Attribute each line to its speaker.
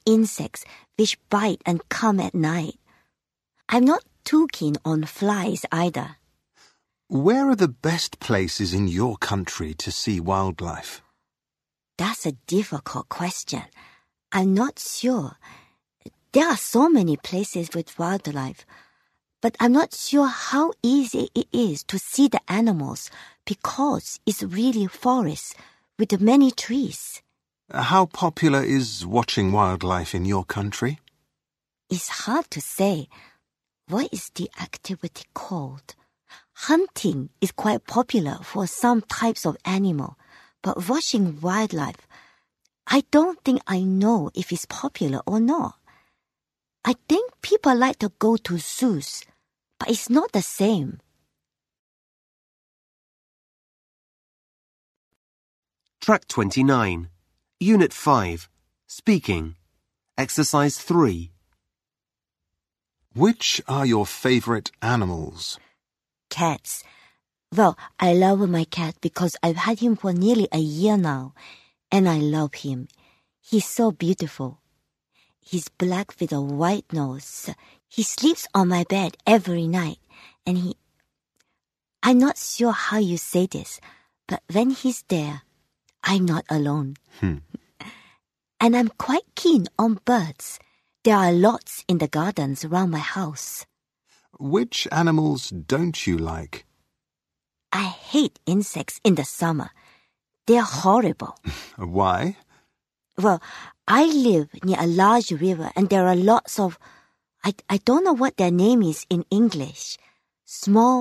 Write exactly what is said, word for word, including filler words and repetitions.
Speaker 1: insects which bite and come at night. I'm not too keen on flies either.
Speaker 2: Where are the best places in your country to see wildlife?
Speaker 1: That's a difficult question. I'm not sure. There are so many places with wildlife, but I'm not sure how easy it is to see the animals because it's really forest with many trees.
Speaker 2: How popular is watching wildlife in your country?
Speaker 1: It's hard to say. What is the activity called? Hunting is quite popular for some types of animal, but watching wildlife, I don't think I know if it's popular or not. I think people like to go to zoos, but it's not the same.
Speaker 3: Track twenty-nine, Unit five, Speaking, Exercise three.
Speaker 2: Which are your favorite animals?
Speaker 1: Cats. Well, I love my cat because I've had him for nearly a year now, and I love him. He's so beautiful. He's black with a white nose. He sleeps on my bed every night, and he... I'm not sure how you say this, but when he's there, I'm not alone.
Speaker 2: Hmm.
Speaker 1: And I'm quite keen on birds. There are lots in the gardens around my house.
Speaker 2: Which animals don't you like?
Speaker 1: I hate insects in the summer. They're horrible.
Speaker 2: Why?
Speaker 1: Well, I live near a large river and there are lots of... I, I don't know what their name is in English. Small